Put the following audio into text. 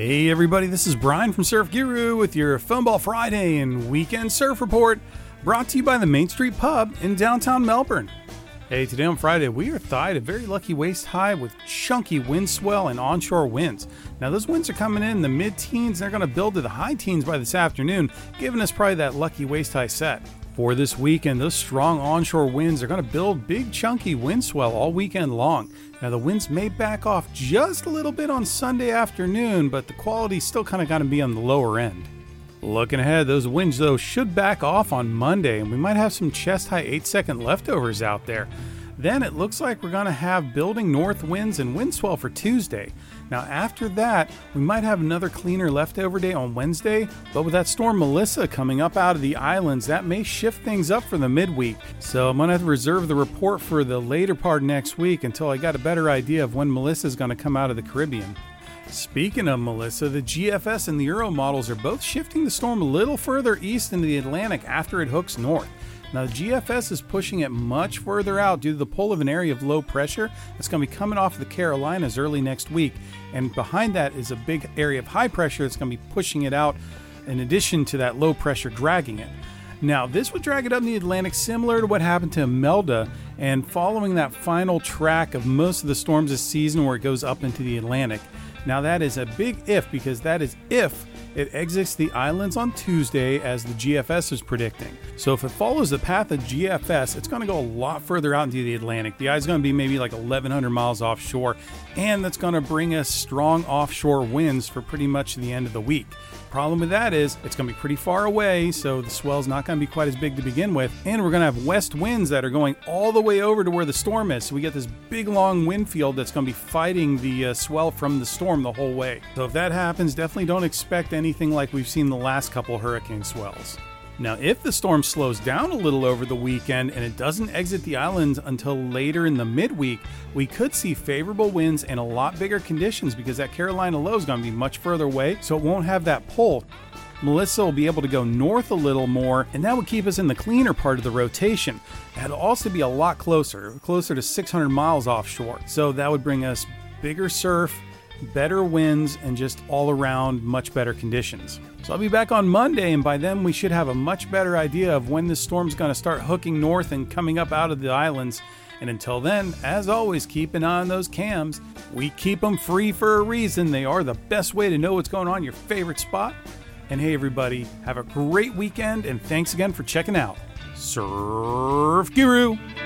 Hey everybody, this is Brian from Surf Guru with your Foam Ball Friday and Weekend Surf Report, brought to you by the Main Street Pub in downtown Melbourne. Hey, today on Friday, we are thied a very lucky waist high with chunky wind swell and onshore winds. Now those winds are coming in the mid-teens, and they're going to build to the high teens by this afternoon, giving us probably that lucky waist high set. For this weekend, those strong onshore winds are going to build big chunky wind swell all weekend long. Now the winds may back off just a little bit on Sunday afternoon, but the quality's still kind of going to be on the lower end. Looking ahead, those winds though should back off on Monday, and we might have some chest high 8-second leftovers out there. Then it looks like we're going to have building north winds and wind swell for Tuesday. Now after that, we might have another cleaner leftover day on Wednesday, but with that storm Melissa coming up out of the islands, that may shift things up for the midweek. So I'm going to have to reserve the report for the later part next week until I got a better idea of when Melissa's going to come out of the Caribbean. Speaking of Melissa, the GFS and the Euro models are both shifting the storm a little further east into the Atlantic after it hooks north. Now the GFS is pushing it much further out due to the pull of an area of low pressure that's going to be coming off the Carolinas early next week, and behind that is a big area of high pressure that's going to be pushing it out in addition to that low pressure dragging it. Now this would drag it up in the Atlantic similar to what happened to Imelda, and following that final track of most of the storms this season where it goes up into the Atlantic. Now that is a big if, because that is if it exits the islands on Tuesday as the GFS is predicting. So if it follows the path of GFS, it's going to go a lot further out into the Atlantic. The eye is going to be maybe like 1,100 miles offshore, and that's going to bring us strong offshore winds for pretty much the end of the week. Problem with that is it's going to be pretty far away, so the swell's not going to be quite as big to begin with, and we're going to have west winds that are going all the way over to where the storm is. So we get this big long wind field that's going to be fighting the swell from the storm the whole way. So if that happens, definitely don't expect anything like we've seen the last couple hurricane swells. Now, if the storm slows down a little over the weekend and it doesn't exit the islands until later in the midweek, we could see favorable winds and a lot bigger conditions because that Carolina low is going to be much further away, so it won't have that pull. Melissa will be able to go north a little more, and that would keep us in the cleaner part of the rotation. It'll also be a lot closer to 600 miles offshore, so that would bring us bigger surf, better winds, and just all around much better conditions. So I'll be back on Monday, and by then we should have a much better idea of when this storm's going to start hooking north and coming up out of the islands. And until then, as always, keep an eye on those cams. We keep them free for a reason. They are the best way to know what's going on in your favorite spot. And hey everybody, have a great weekend, and thanks again for checking out Surf Guru.